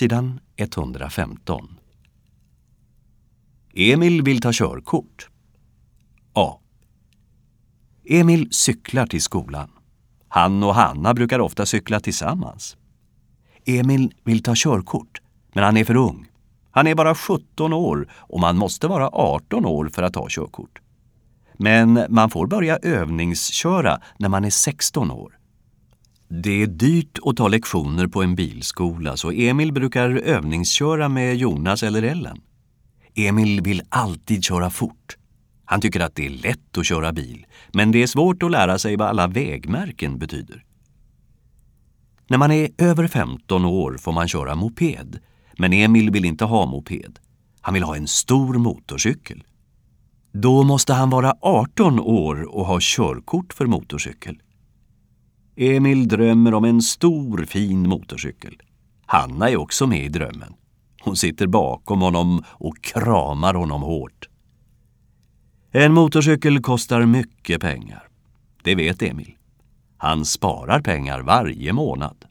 Sidan 115. Emil vill ta körkort. A. Emil cyklar till skolan. Han och Hanna brukar ofta cykla tillsammans. Emil vill ta körkort, men han är för ung. Han är bara 17 år och man måste vara 18 år för att ta körkort. Men man får börja övningsköra när man är 16 år. Det är dyrt att ta lektioner på en bilskola, så Emil brukar övningsköra med Jonas eller Ellen. Emil vill alltid köra fort. Han tycker att det är lätt att köra bil, men det är svårt att lära sig vad alla vägmärken betyder. När man är över 15 år får man köra moped, men Emil vill inte ha moped. Han vill ha en stor motorcykel. Då måste han vara 18 år och ha körkort för motorcykel. Emil drömmer om en stor fin motorcykel. Hanna är också med i drömmen. Hon sitter bakom honom och kramar honom hårt. En motorcykel kostar mycket pengar. Det vet Emil. Han sparar pengar varje månad.